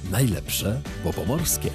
Najlepsze po pomorskie.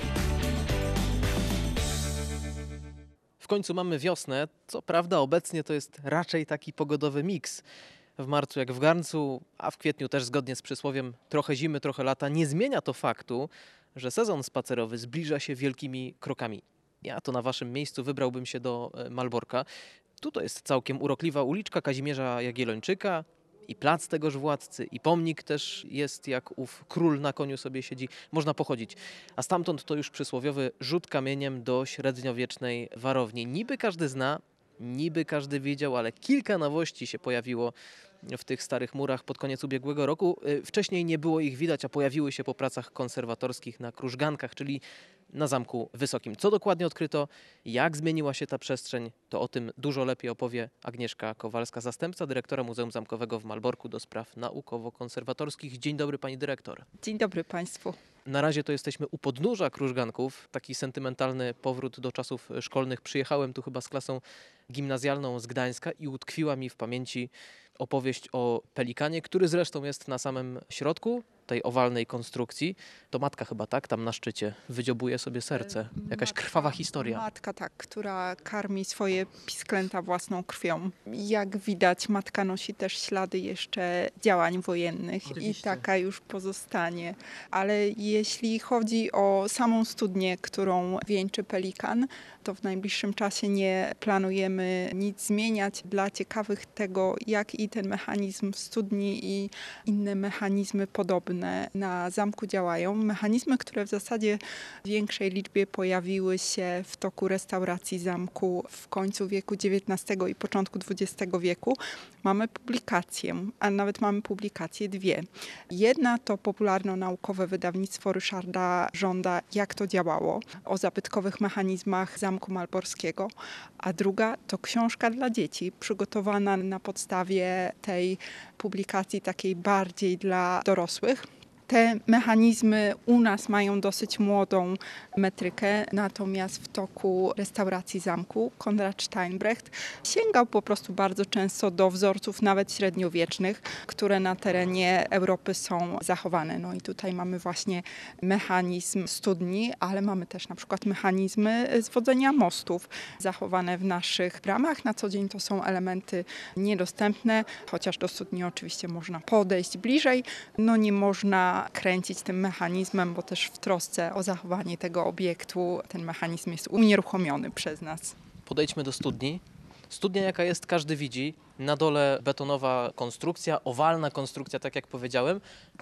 W końcu mamy wiosnę. Co prawda obecnie to jest raczej taki pogodowy miks. W marcu jak w garncu, a w kwietniu też zgodnie z przysłowiem trochę zimy, trochę lata. Nie zmienia to faktu, że sezon spacerowy zbliża się wielkimi krokami. Ja to na waszym miejscu wybrałbym się do Malborka. Tu to jest całkiem urokliwa uliczka Kazimierza Jagiellończyka i plac tegoż władcy, i pomnik też jest, jak ów król na koniu sobie siedzi. Można pochodzić. A stamtąd to już przysłowiowy rzut kamieniem do średniowiecznej warowni. Niby każdy zna, niby każdy widział, ale kilka nowości się pojawiło w tych starych murach pod koniec ubiegłego roku. Wcześniej nie było ich widać, a pojawiły się po pracach konserwatorskich na Krużgankach, czyli na Zamku Wysokim. Co dokładnie odkryto, jak zmieniła się ta przestrzeń, to o tym dużo lepiej opowie Agnieszka Kowalska, zastępca dyrektora Muzeum Zamkowego w Malborku do spraw naukowo-konserwatorskich. Dzień dobry pani dyrektor. Dzień dobry Państwu. Na razie to jesteśmy u podnóża Krużganków. Taki sentymentalny powrót do czasów szkolnych. Przyjechałem tu chyba z klasą gimnazjalną z Gdańska i utkwiła mi w pamięci opowieść o pelikanie, który zresztą jest na samym środku tej owalnej konstrukcji. To matka chyba, tak? Tam na szczycie wydziobuje sobie serce. Jakaś krwawa historia. Matka, tak, która karmi swoje pisklęta własną krwią. Jak widać, matka nosi też ślady jeszcze działań wojennych. Oczywiście. I taka już pozostanie. Ale jeśli chodzi o samą studnię, którą wieńczy pelikan, to w najbliższym czasie nie planujemy nic zmieniać. Dla ciekawych tego, jak i ten mechanizm w studni i inne mechanizmy podobne na zamku działają. Mechanizmy, które w zasadzie w większej liczbie pojawiły się w toku restauracji zamku w końcu wieku XIX i początku XX wieku. Mamy publikację, a nawet mamy publikacje dwie. Jedna to popularno-naukowe wydawnictwo Ryszarda Żąda Jak to działało, o zabytkowych mechanizmach Zamku Malborskiego, a druga to książka dla dzieci, przygotowana na podstawie tej publikacji takiej bardziej dla dorosłych. Te mechanizmy u nas mają dosyć młodą metrykę, natomiast w toku restauracji zamku Konrad Steinbrecht sięgał po prostu bardzo często do wzorców nawet średniowiecznych, które na terenie Europy są zachowane. No i tutaj mamy właśnie mechanizm studni, ale mamy też na przykład mechanizmy zwodzenia mostów zachowane w naszych bramach. Na co dzień to są elementy niedostępne, chociaż do studni oczywiście można podejść bliżej. No nie można kręcić tym mechanizmem, bo też w trosce o zachowanie tego obiektu ten mechanizm jest unieruchomiony przez nas. Podejdźmy do studni. Studnia jaka jest, każdy widzi. Na dole betonowa konstrukcja, owalna konstrukcja, tak jak powiedziałem.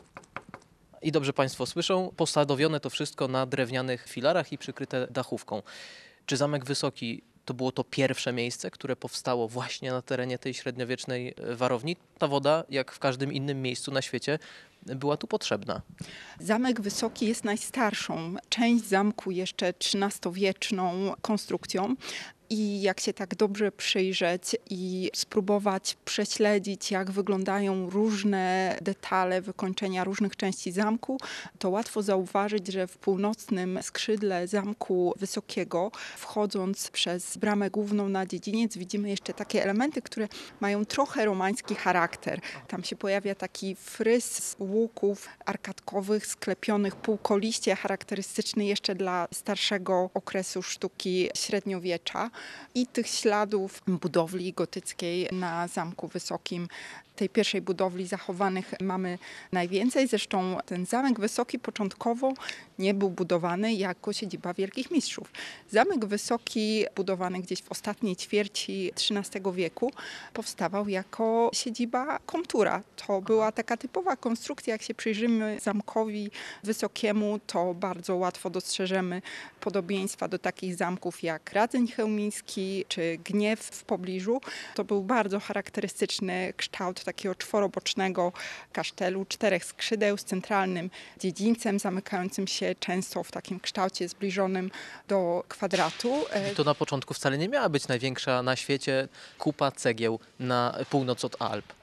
I dobrze Państwo słyszą, posadowione to wszystko na drewnianych filarach i przykryte dachówką. Czy Zamek Wysoki to było to pierwsze miejsce, które powstało właśnie na terenie tej średniowiecznej warowni? Ta woda, jak w każdym innym miejscu na świecie, była tu potrzebna. Zamek Wysoki jest najstarszą część zamku jeszcze XIII-wieczną konstrukcją. I jak się tak dobrze przyjrzeć i spróbować prześledzić, jak wyglądają różne detale, wykończenia różnych części zamku, to łatwo zauważyć, że w północnym skrzydle Zamku Wysokiego, wchodząc przez bramę główną na dziedziniec, widzimy jeszcze takie elementy, które mają trochę romański charakter. Tam się pojawia taki fryz łuków arkadkowych, sklepionych półkoliście, charakterystyczny jeszcze dla starszego okresu sztuki średniowiecza. I tych śladów budowli gotyckiej na Zamku Wysokim, tej pierwszej budowli zachowanych mamy najwięcej. Zresztą ten Zamek Wysoki początkowo nie był budowany jako siedziba wielkich mistrzów. Zamek Wysoki, budowany gdzieś w ostatniej ćwierci XIII wieku, powstawał jako siedziba komtura. To była taka typowa konstrukcja. Jak się przyjrzymy Zamkowi Wysokiemu, to bardzo łatwo dostrzeżemy podobieństwa do takich zamków jak Radzeń Chełmiński czy Gniew w pobliżu. To był bardzo charakterystyczny kształt takiego czworobocznego kasztelu, 4 skrzydeł z centralnym dziedzińcem zamykającym się często w takim kształcie zbliżonym do kwadratu. To na początku wcale nie miała być największa na świecie kupa cegieł na północ od Alp.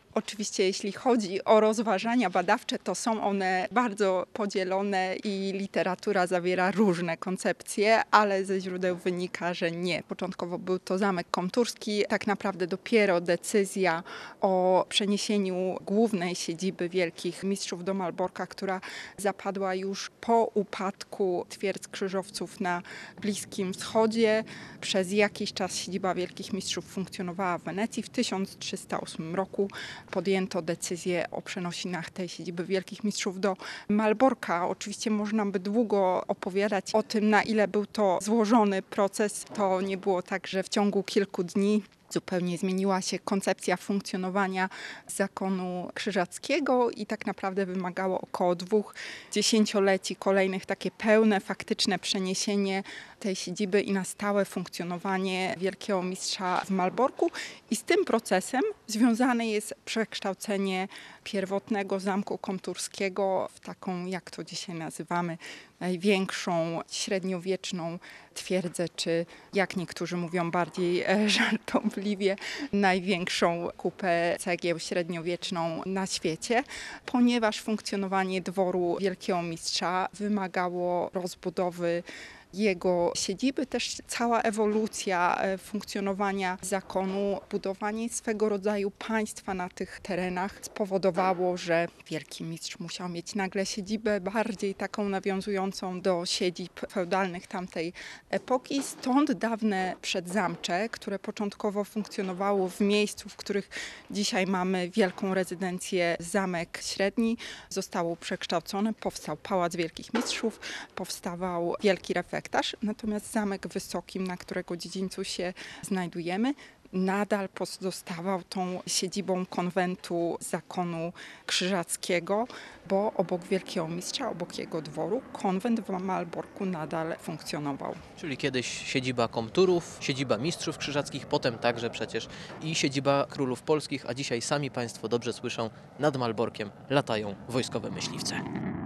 Oczywiście jeśli chodzi o rozważania badawcze, to są one bardzo podzielone i literatura zawiera różne koncepcje, ale ze źródeł wynika, że nie. Początkowo był to zamek komturski. Tak naprawdę dopiero decyzja o przeniesieniu głównej siedziby Wielkich Mistrzów do Malborka, która zapadła już po upadku twierdz krzyżowców na Bliskim Wschodzie. Przez jakiś czas siedziba Wielkich Mistrzów funkcjonowała w Wenecji. W 1308 roku podjęto decyzję o przenosinach tej siedziby Wielkich Mistrzów do Malborka. Oczywiście można by długo opowiadać o tym, na ile był to złożony proces. To nie było tak, że w ciągu kilku dni zupełnie zmieniła się koncepcja funkcjonowania zakonu krzyżackiego i tak naprawdę wymagało około 2 dziesięcioleci kolejnych takie pełne, faktyczne przeniesienie tej siedziby i na stałe funkcjonowanie Wielkiego Mistrza w Malborku. I z tym procesem związane jest przekształcenie pierwotnego zamku komturskiego w taką, jak to dzisiaj nazywamy, największą średniowieczną twierdzę, czy jak niektórzy mówią bardziej żartobliwie, największą kupę cegieł średniowieczną na świecie, ponieważ funkcjonowanie dworu Wielkiego Mistrza wymagało rozbudowy jego siedziby, też cała ewolucja funkcjonowania zakonu, budowanie swego rodzaju państwa na tych terenach spowodowało, że Wielki Mistrz musiał mieć nagle siedzibę bardziej taką nawiązującą do siedzib feudalnych tamtej epoki. Stąd dawne przedzamcze, które początkowo funkcjonowało w miejscu, w których dzisiaj mamy wielką rezydencję Zamek Średni, zostało przekształcone, powstał Pałac Wielkich Mistrzów, powstawał wielki refektarz, natomiast Zamek Wysokim, na którego dziedzińcu się znajdujemy, nadal pozostawał tą siedzibą konwentu zakonu krzyżackiego, bo obok Wielkiego Mistrza, obok jego dworu, konwent w Malborku nadal funkcjonował. Czyli kiedyś siedziba komturów, siedziba mistrzów krzyżackich, potem także przecież i siedziba królów polskich, a dzisiaj sami Państwo dobrze słyszą, nad Malborkiem latają wojskowe myśliwce.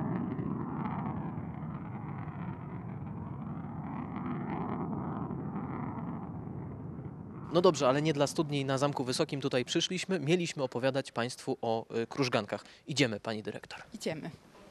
No dobrze, ale nie dla studni na Zamku Wysokim tutaj przyszliśmy. Mieliśmy opowiadać Państwu o krużgankach. Idziemy, Pani Dyrektor. Idziemy.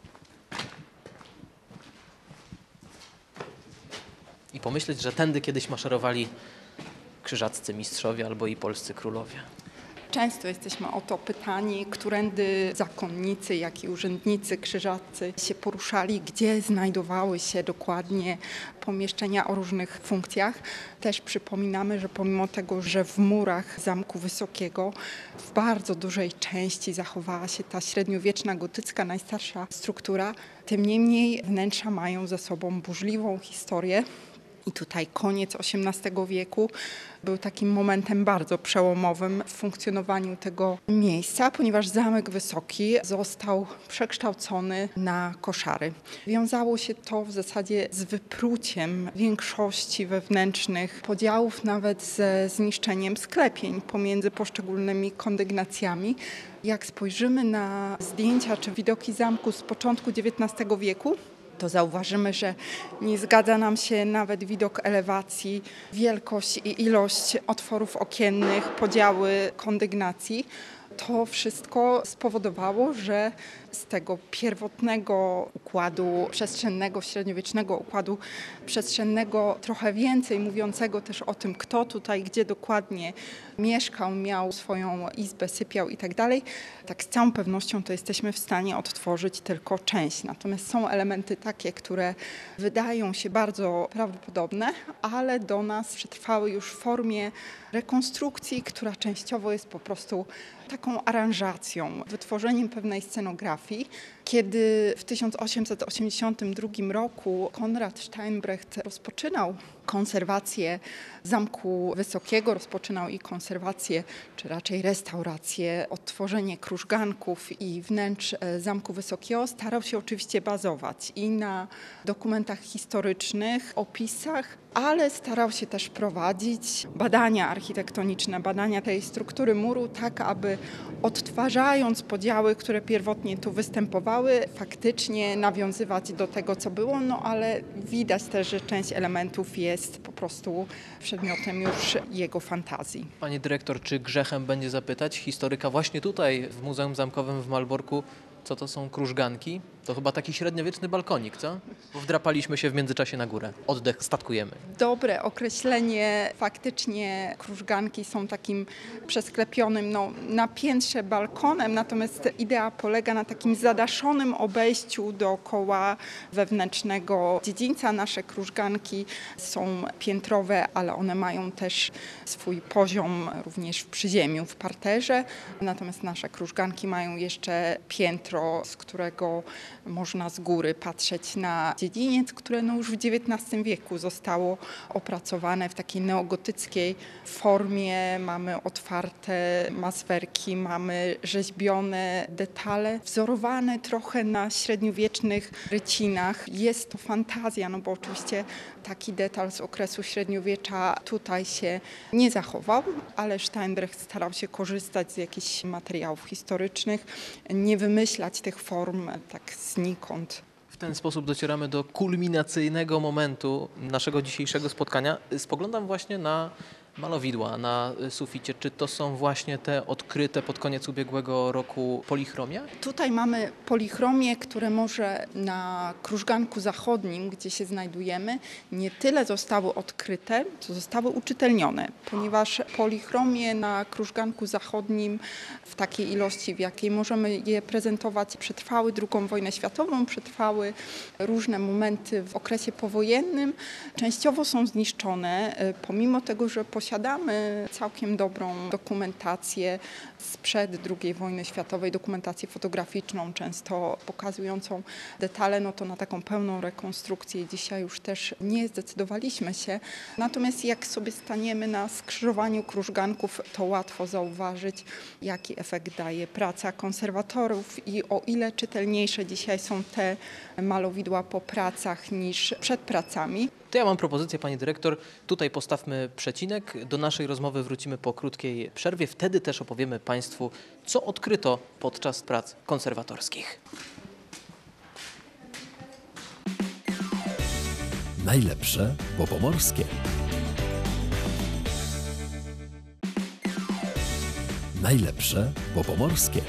I pomyśleć, że tędy kiedyś maszerowali krzyżaccy mistrzowie albo i polscy królowie. Często jesteśmy o to pytani, którędy zakonnicy, jak i urzędnicy krzyżacy się poruszali, gdzie znajdowały się dokładnie pomieszczenia o różnych funkcjach. Też przypominamy, że pomimo tego, że w murach Zamku Wysokiego w bardzo dużej części zachowała się ta średniowieczna, gotycka, najstarsza struktura, tym niemniej wnętrza mają za sobą burzliwą historię. I tutaj koniec XVIII wieku był takim momentem bardzo przełomowym w funkcjonowaniu tego miejsca, ponieważ Zamek Wysoki został przekształcony na koszary. Wiązało się to w zasadzie z wypruciem większości wewnętrznych podziałów, nawet ze zniszczeniem sklepień pomiędzy poszczególnymi kondygnacjami. Jak spojrzymy na zdjęcia czy widoki zamku z początku XIX wieku, to zauważymy, że nie zgadza nam się nawet widok elewacji, wielkość i ilość otworów okiennych, podziały kondygnacji. To wszystko spowodowało, że z tego pierwotnego układu przestrzennego, średniowiecznego układu przestrzennego, trochę więcej mówiącego też o tym, kto tutaj, gdzie dokładnie mieszkał, miał swoją izbę, sypiał i tak dalej, tak z całą pewnością to jesteśmy w stanie odtworzyć tylko część. Natomiast są elementy takie, które wydają się bardzo prawdopodobne, ale do nas przetrwały już w formie rekonstrukcji, która częściowo jest po prostu taką aranżacją, wytworzeniem pewnej scenografii. Kiedy w 1882 roku Konrad Steinbrecht rozpoczynał konserwację Zamku Wysokiego, rozpoczynał i konserwację, czy raczej restaurację, odtworzenie krużganków i wnętrz Zamku Wysokiego, starał się oczywiście bazować i na dokumentach historycznych, opisach, ale starał się też prowadzić badania architektoniczne, badania tej struktury muru, tak aby odtwarzając podziały, które pierwotnie tu występowały, próbowały faktycznie nawiązywać do tego, co było, no ale widać też, że część elementów jest po prostu przedmiotem już jego fantazji. Pani dyrektor, czy grzechem będzie zapytać historyka właśnie tutaj w Muzeum Zamkowym w Malborku, co to są krużganki? To chyba taki średniowieczny balkonik, co? Bo wdrapaliśmy się w międzyczasie na górę. Oddech, statkujemy. Dobre określenie. Faktycznie krużganki są takim przesklepionym na piętrze balkonem, natomiast idea polega na takim zadaszonym obejściu dookoła wewnętrznego dziedzińca. Nasze krużganki są piętrowe, ale one mają też swój poziom również w przyziemiu, w parterze. Natomiast nasze krużganki mają jeszcze piętro, z którego można z góry patrzeć na dziedziniec, które już w XIX wieku zostało opracowane w takiej neogotyckiej formie. Mamy otwarte maswerki, mamy rzeźbione detale, wzorowane trochę na średniowiecznych rycinach. Jest to fantazja, bo oczywiście taki detal z okresu średniowiecza tutaj się nie zachował, ale Steinbrecht starał się korzystać z jakichś materiałów historycznych, nie wymyślać tych form tak znikąd. W ten sposób docieramy do kulminacyjnego momentu naszego dzisiejszego spotkania. Spoglądam właśnie na malowidła na suficie. Czy to są właśnie te odkryte pod koniec ubiegłego roku polichromia? Tutaj mamy polichromię, które może na krużganku zachodnim, gdzie się znajdujemy, nie tyle zostały odkryte, co zostały uczytelnione, ponieważ polichromie na krużganku zachodnim w takiej ilości, w jakiej możemy je prezentować, przetrwały II wojnę światową, przetrwały różne momenty w okresie powojennym. Częściowo są zniszczone, pomimo tego, że posiadamy całkiem dobrą dokumentację sprzed II wojny światowej, dokumentację fotograficzną, często pokazującą detale, to na taką pełną rekonstrukcję dzisiaj już też nie zdecydowaliśmy się. Natomiast jak sobie staniemy na skrzyżowaniu krużganków, to łatwo zauważyć, jaki efekt daje praca konserwatorów i o ile czytelniejsze dzisiaj są te malowidła po pracach niż przed pracami. To ja mam propozycję, pani dyrektor. Tutaj postawmy przecinek. Do naszej rozmowy wrócimy po krótkiej przerwie. Wtedy też opowiemy państwu, co odkryto podczas prac konserwatorskich. Najlepsze po pomorskie. Najlepsze po pomorskie.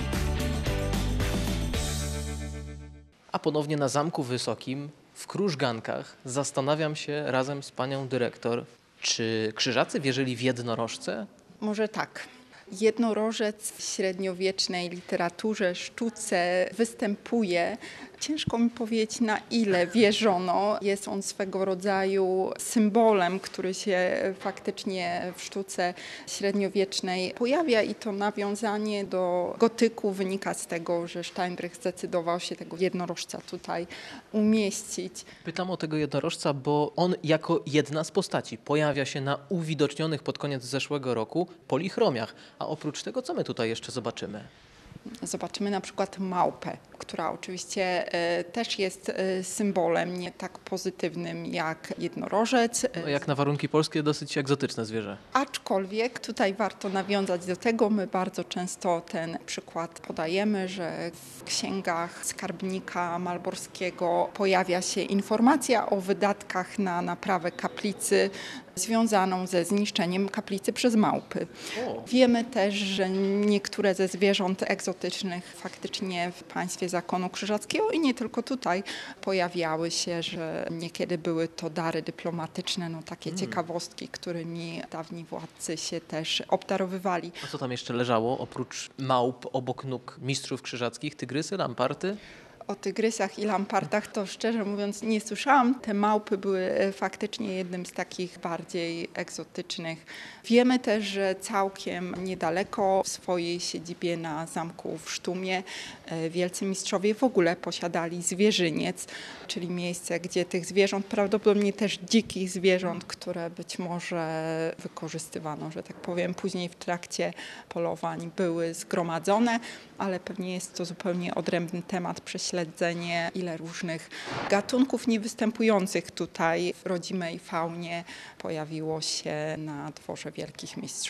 A ponownie na Zamku Wysokim, w Krużgankach, zastanawiam się razem z panią dyrektor, czy krzyżacy wierzyli w jednorożce? Może tak. Jednorożec w średniowiecznej literaturze, sztuce występuje. Ciężko mi powiedzieć, na ile wierzono. Jest on swego rodzaju symbolem, który się faktycznie w sztuce średniowiecznej pojawia i to nawiązanie do gotyku wynika z tego, że Steinbrecht zdecydował się tego jednorożca tutaj umieścić. Pytam o tego jednorożca, bo on jako jedna z postaci pojawia się na uwidocznionych pod koniec zeszłego roku polichromiach. A oprócz tego, co my tutaj jeszcze zobaczymy? Zobaczymy na przykład małpę, która oczywiście też jest symbolem nie tak pozytywnym jak jednorożec. Jak na warunki polskie dosyć egzotyczne zwierzę. Aczkolwiek tutaj warto nawiązać do tego, my bardzo często ten przykład podajemy, że w księgach skarbnika malborskiego pojawia się informacja o wydatkach na naprawę kaplicy związaną ze zniszczeniem kaplicy przez małpy. Wiemy też, że niektóre ze zwierząt egzotycznych faktycznie w państwie zakonu krzyżackiego i nie tylko tutaj pojawiały się, że niekiedy były to dary dyplomatyczne, takie ciekawostki, którymi dawni władcy się też obdarowywali. A co tam jeszcze leżało oprócz małp obok nóg mistrzów krzyżackich? Tygrysy, lamparty? O tygrysach i lampartach to szczerze mówiąc nie słyszałam. Te małpy były faktycznie jednym z takich bardziej egzotycznych. Wiemy też, że całkiem niedaleko w swojej siedzibie na zamku w Sztumie wielcy mistrzowie w ogóle posiadali zwierzyniec, czyli miejsce, gdzie tych zwierząt, prawdopodobnie też dzikich zwierząt, które być może wykorzystywano, że tak powiem, później w trakcie polowań były zgromadzone, ale pewnie jest to zupełnie odrębny temat, prześledzenie, ile różnych gatunków niewystępujących tutaj w rodzimej faunie pojawiło się na dworze Wielkich Mistrzów.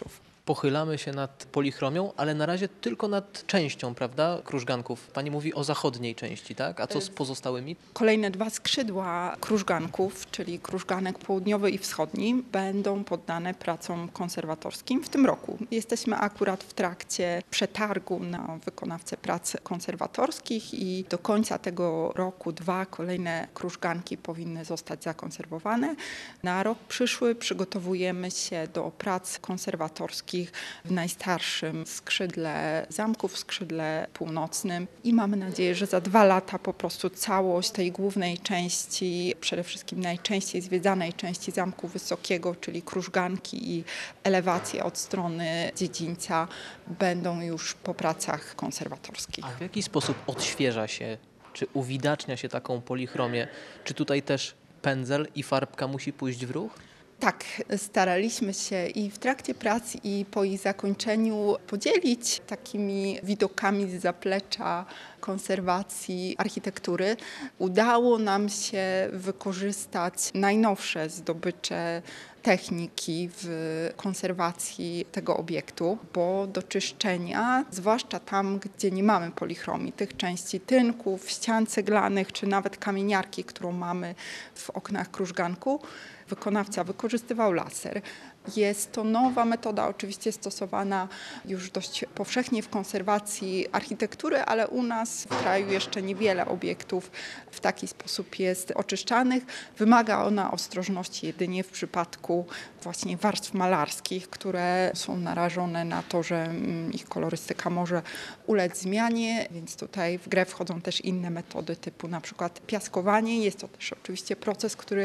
Pochylamy się nad polichromią, ale na razie tylko nad częścią, prawda, krużganków. Pani mówi o zachodniej części, tak? A co z pozostałymi? Kolejne 2 skrzydła krużganków, czyli krużganek południowy i wschodni, będą poddane pracom konserwatorskim w tym roku. Jesteśmy akurat w trakcie przetargu na wykonawcę prac konserwatorskich i do końca tego roku 2 kolejne krużganki powinny zostać zakonserwowane. Na rok przyszły przygotowujemy się do prac konserwatorskich w najstarszym skrzydle zamku, w skrzydle północnym i mamy nadzieję, że za 2 lata po prostu całość tej głównej części, przede wszystkim najczęściej zwiedzanej części Zamku Wysokiego, czyli krużganki i elewacje od strony dziedzińca będą już po pracach konserwatorskich. A w jaki sposób odświeża się, czy uwidacznia się taką polichromię? Czy tutaj też pędzel i farbka musi pójść w ruch? Tak, staraliśmy się i w trakcie prac i po ich zakończeniu podzielić takimi widokami z zaplecza konserwacji architektury. Udało nam się wykorzystać najnowsze zdobycze techniki w konserwacji tego obiektu, bo do czyszczenia, zwłaszcza tam, gdzie nie mamy polichromii, tych części tynków, ścian ceglanych, czy nawet kamieniarki, którą mamy w oknach krużganku, wykonawca wykorzystywał laser. Jest to nowa metoda, oczywiście stosowana już dość powszechnie w konserwacji architektury, ale u nas w kraju jeszcze niewiele obiektów w taki sposób jest oczyszczanych. Wymaga ona ostrożności jedynie w przypadku właśnie warstw malarskich, które są narażone na to, że ich kolorystyka może ulec zmianie, więc tutaj w grę wchodzą też inne metody typu na przykład piaskowanie. Jest to też oczywiście proces, który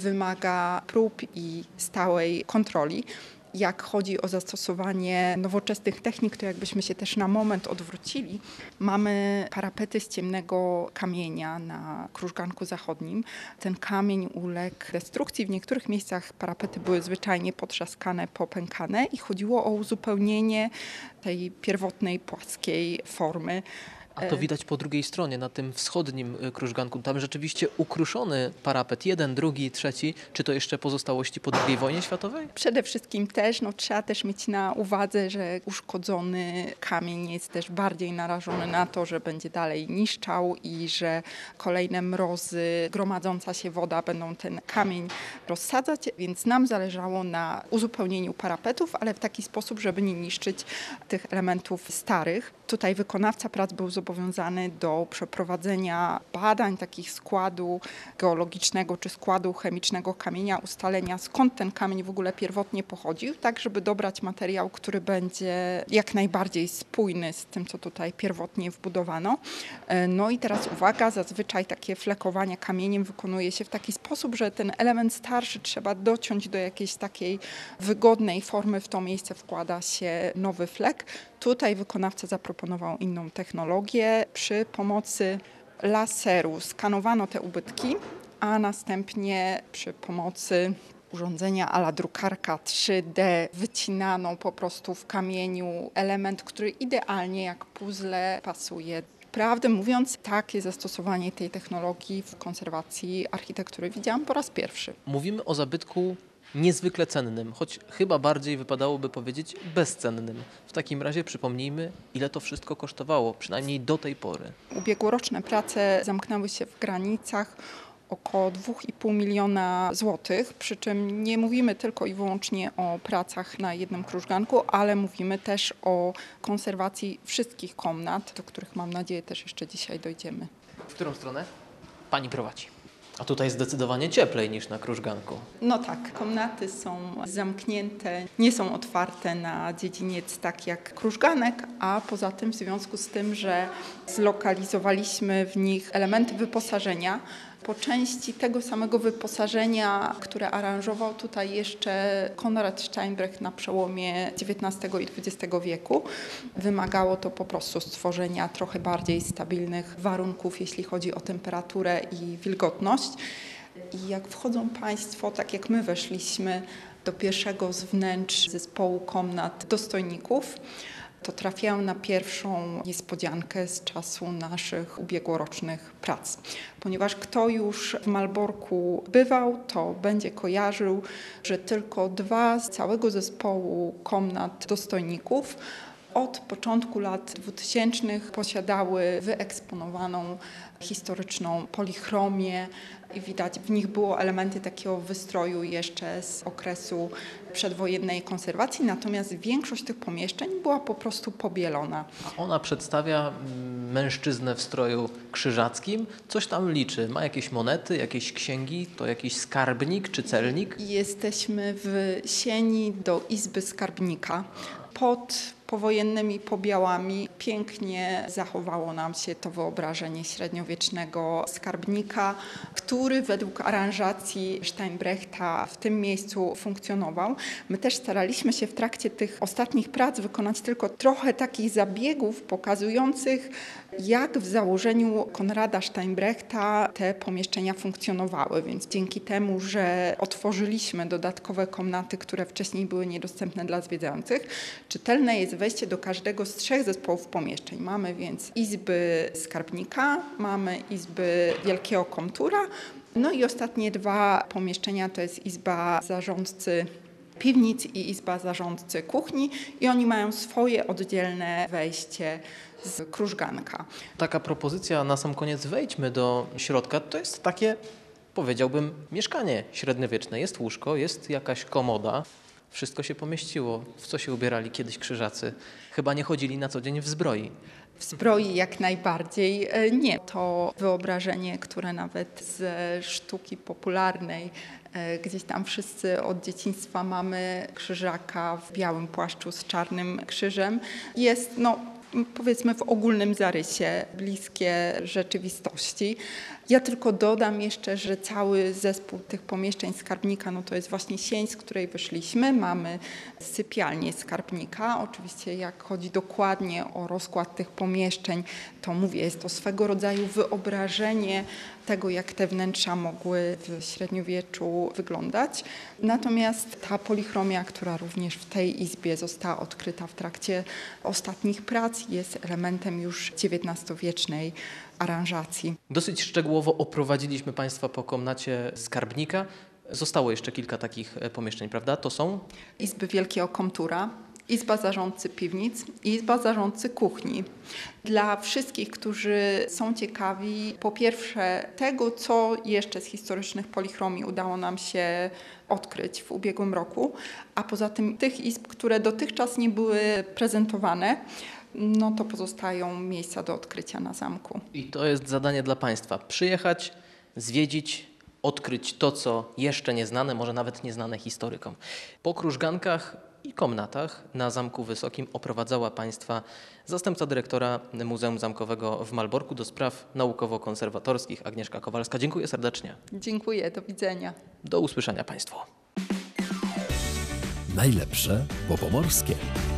wymaga prób i stałej kontroli. Jak chodzi o zastosowanie nowoczesnych technik, to jakbyśmy się też na moment odwrócili. Mamy parapety z ciemnego kamienia na krużganku zachodnim. Ten kamień uległ destrukcji. W niektórych miejscach parapety były zwyczajnie potrzaskane, popękane i chodziło o uzupełnienie tej pierwotnej płaskiej formy. A to widać po drugiej stronie, na tym wschodnim krużganku. Tam rzeczywiście ukruszony parapet, 1, 2, 3. Czy to jeszcze pozostałości po II wojnie światowej? Przede wszystkim też trzeba też mieć na uwadze, że uszkodzony kamień jest też bardziej narażony na to, że będzie dalej niszczał i że kolejne mrozy, gromadząca się woda będą ten kamień rozsadzać, więc nam zależało na uzupełnieniu parapetów, ale w taki sposób, żeby nie niszczyć tych elementów starych. Tutaj wykonawca prac był zobowiązany do przeprowadzenia badań takich składu geologicznego czy składu chemicznego kamienia, ustalenia skąd ten kamień w ogóle pierwotnie pochodził, tak żeby dobrać materiał, który będzie jak najbardziej spójny z tym, co tutaj pierwotnie wbudowano. No i teraz uwaga, zazwyczaj takie flekowanie kamieniem wykonuje się w taki sposób, że ten element starszy trzeba dociąć do jakiejś takiej wygodnej formy, w to miejsce wkłada się nowy flek. Tutaj wykonawca zaproponował inną technologię. Przy pomocy laseru skanowano te ubytki, a następnie przy pomocy urządzenia a la drukarka 3D wycinano po prostu w kamieniu element, który idealnie jak puzzle pasuje. Prawdę mówiąc, takie zastosowanie tej technologii w konserwacji architektury widziałam po raz pierwszy. Mówimy o zabytku niezwykle cennym, choć chyba bardziej wypadałoby powiedzieć bezcennym. W takim razie przypomnijmy, ile to wszystko kosztowało, przynajmniej do tej pory. Ubiegłoroczne prace zamknęły się w granicach około 2,5 miliona złotych, przy czym nie mówimy tylko i wyłącznie o pracach na jednym krużganku, ale mówimy też o konserwacji wszystkich komnat, do których mam nadzieję też jeszcze dzisiaj dojdziemy. W którą stronę? Pani prowadzi. A tutaj zdecydowanie cieplej niż na krużganku. No tak, komnaty są zamknięte, nie są otwarte na dziedziniec tak jak krużganek, a poza tym w związku z tym, że zlokalizowaliśmy w nich elementy wyposażenia, po części tego samego wyposażenia, które aranżował tutaj jeszcze Konrad Steinbrecht na przełomie XIX i XX wieku. Wymagało to po prostu stworzenia trochę bardziej stabilnych warunków, jeśli chodzi o temperaturę i wilgotność. I jak wchodzą Państwo, tak jak my weszliśmy do pierwszego z wnętrz zespołu komnat dostojników, to trafiają na pierwszą niespodziankę z czasu naszych ubiegłorocznych prac. Ponieważ kto już w Malborku bywał, to będzie kojarzył, że tylko 2 z całego zespołu komnat dostojników od początku lat 2000 posiadały wyeksponowaną historyczną polichromię i widać w nich było elementy takiego wystroju jeszcze z okresu przedwojennej konserwacji, natomiast większość tych pomieszczeń była po prostu pobielona. A ona przedstawia mężczyznę w stroju krzyżackim, coś tam liczy, ma jakieś monety, jakieś księgi, to jakiś skarbnik czy celnik? Jesteśmy w sieni do izby skarbnika. Pod powojennymi pobiałami pięknie zachowało nam się to wyobrażenie średniowiecznego skarbnika, który według aranżacji Steinbrechta w tym miejscu funkcjonował. My też staraliśmy się w trakcie tych ostatnich prac wykonać tylko trochę takich zabiegów pokazujących, jak w założeniu Konrada Steinbrechta te pomieszczenia funkcjonowały. Więc dzięki temu, że otworzyliśmy dodatkowe komnaty, które wcześniej były niedostępne dla zwiedzających, czytelne jest wejście do każdego z 3 zespołów pomieszczeń. Mamy więc izby skarbnika, mamy izby wielkiego komtura, no i ostatnie 2 pomieszczenia to jest izba zarządcy piwnic i izba zarządcy kuchni i oni mają swoje oddzielne wejście z krużganka. Taka propozycja na sam koniec, wejdźmy do środka, to jest takie, powiedziałbym, mieszkanie średniowieczne. Jest łóżko, jest jakaś komoda. Wszystko się pomieściło. W co się ubierali kiedyś krzyżacy? Chyba nie chodzili na co dzień w zbroi. W zbroi jak najbardziej nie. To wyobrażenie, które nawet ze sztuki popularnej, gdzieś tam wszyscy od dzieciństwa mamy krzyżaka w białym płaszczu z czarnym krzyżem, jest powiedzmy w ogólnym zarysie bliskie rzeczywistości. Ja tylko dodam jeszcze, że cały zespół tych pomieszczeń skarbnika, to jest właśnie sień, z której wyszliśmy. Mamy sypialnię skarbnika. Oczywiście jak chodzi dokładnie o rozkład tych pomieszczeń, to mówię, jest to swego rodzaju wyobrażenie tego, jak te wnętrza mogły w średniowieczu wyglądać. Natomiast ta polichromia, która również w tej izbie została odkryta w trakcie ostatnich prac, jest elementem już XIX-wiecznej aranżacji. Dosyć szczegółowo oprowadziliśmy Państwa po komnacie skarbnika. Zostało jeszcze kilka takich pomieszczeń, prawda? To są? Izby wielkiego komtura, izba zarządcy piwnic i izba zarządcy kuchni. Dla wszystkich, którzy są ciekawi, po pierwsze tego, co jeszcze z historycznych polichromii udało nam się odkryć w ubiegłym roku, a poza tym tych izb, które dotychczas nie były prezentowane, to pozostają miejsca do odkrycia na zamku. I to jest zadanie dla Państwa. Przyjechać, zwiedzić, odkryć to, co jeszcze nieznane, może nawet nieznane historykom. Po krużgankach i komnatach na Zamku Wysokim oprowadzała Państwa zastępca dyrektora Muzeum Zamkowego w Malborku do spraw naukowo-konserwatorskich Agnieszka Kowalska. Dziękuję serdecznie. Dziękuję, do widzenia. Do usłyszenia Państwu. Najlepsze po pomorskie.